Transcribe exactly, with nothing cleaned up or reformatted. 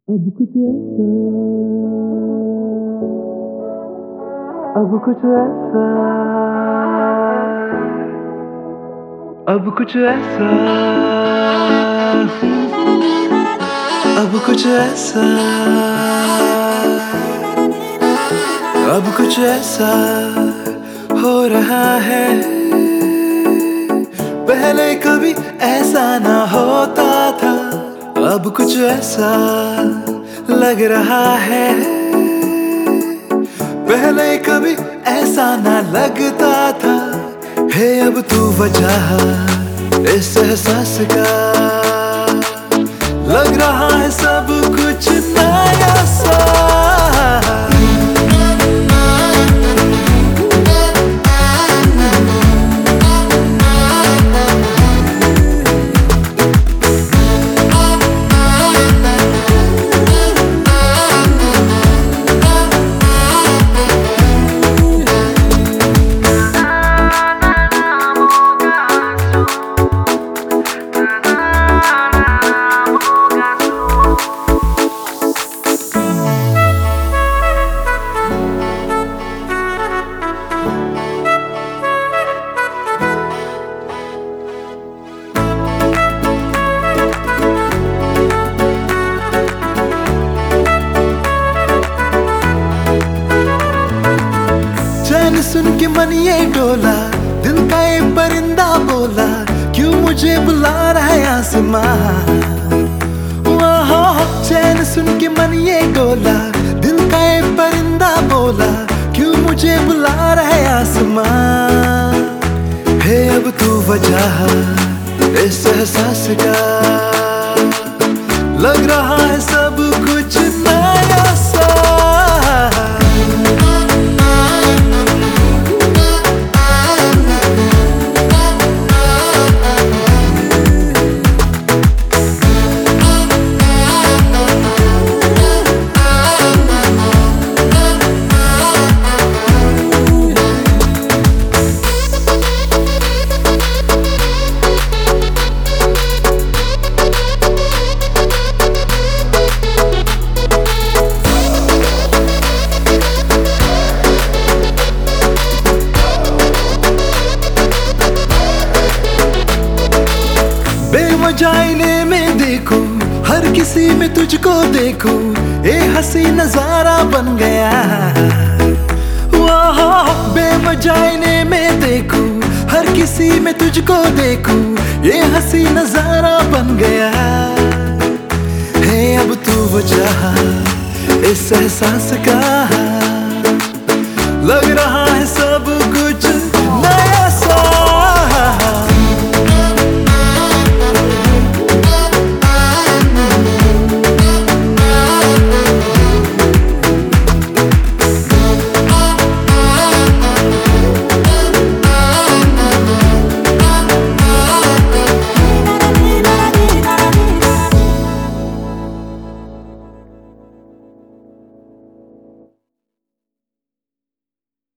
अब कुछ ऐसा अब कुछ ऐसा अब कुछ ऐसा अब कुछ ऐसा अब कुछ ऐसा हो रहा है, पहले कभी ऐसा ना होता था। अब कुछ ऐसा लग रहा है, पहले कभी ऐसा ना लगता था। है अब तू वजह इस एहसास का, लग रहा है सब कुछ नया सा। सुन के मन ये डोला, दिल का ये परिंदा बोला, क्यों मुझे बुला रहा है आसमां। चैन सुन के मन ये डोला, दिल का ये परिंदा बोला, क्यों मुझे बुला रहा है आसमां। है अब तू वजह इस एहसास का, लग रहा है सब कुछ नया सा। जाइने में देखूं, हर किसी में तुझको देखूं, ये हंसी नजारा बन गया। वाह बेमजाइने में देखूं, हर किसी में तुझको देखूं, ये हंसी नजारा बन गया। है अब तू वजह इस एहसास का, लग रहा है सब कुछ